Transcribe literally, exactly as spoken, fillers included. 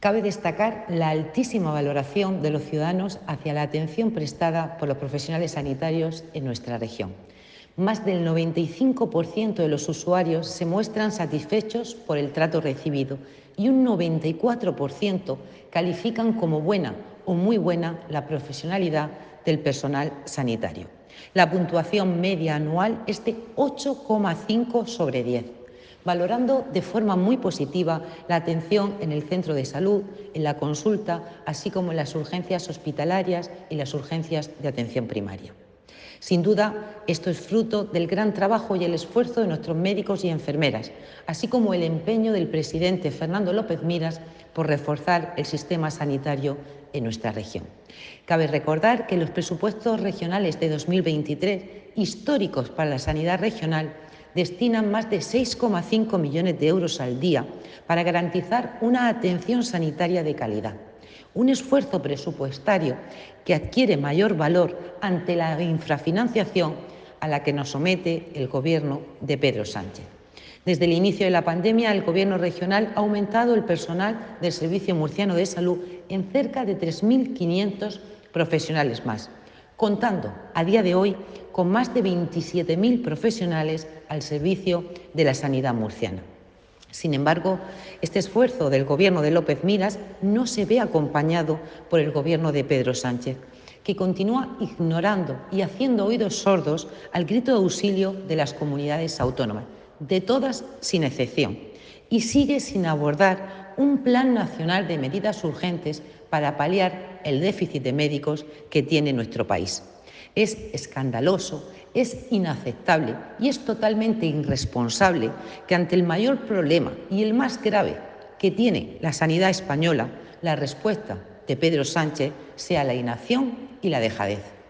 Cabe destacar la altísima valoración de los ciudadanos hacia la atención prestada por los profesionales sanitarios en nuestra región. Más del noventa y cinco por ciento de los usuarios se muestran satisfechos por el trato recibido y un noventa y cuatro por ciento califican como buena o muy buena la profesionalidad del personal sanitario. La puntuación media anual es de ocho coma cinco sobre diez. Valorando de forma muy positiva la atención en el centro de salud, en la consulta, así como en las urgencias hospitalarias y las urgencias de atención primaria. Sin duda, esto es fruto del gran trabajo y el esfuerzo de nuestros médicos y enfermeras, así como el empeño del presidente Fernando López Miras por reforzar el sistema sanitario en nuestra región. Cabe recordar que los presupuestos regionales de dos mil veintitrés, históricos para la sanidad regional, destinan más de seis coma cinco millones de euros al día para garantizar una atención sanitaria de calidad. Un esfuerzo presupuestario que adquiere mayor valor ante la infrafinanciación a la que nos somete el Gobierno de Pedro Sánchez. Desde el inicio de la pandemia, el Gobierno regional ha aumentado el personal del Servicio Murciano de Salud en cerca de tres mil quinientos profesionales más, contando a día de hoy con más de veintisiete mil profesionales al servicio de la sanidad murciana. Sin embargo, este esfuerzo del Gobierno de López Miras no se ve acompañado por el Gobierno de Pedro Sánchez, que continúa ignorando y haciendo oídos sordos al grito de auxilio de las comunidades autónomas, de todas sin excepción, y sigue sin abordar un plan nacional de medidas urgentes para paliar el déficit de médicos que tiene nuestro país. Es escandaloso, es inaceptable y es totalmente irresponsable que ante el mayor problema y el más grave que tiene la sanidad española, la respuesta de Pedro Sánchez sea la inacción y la dejadez.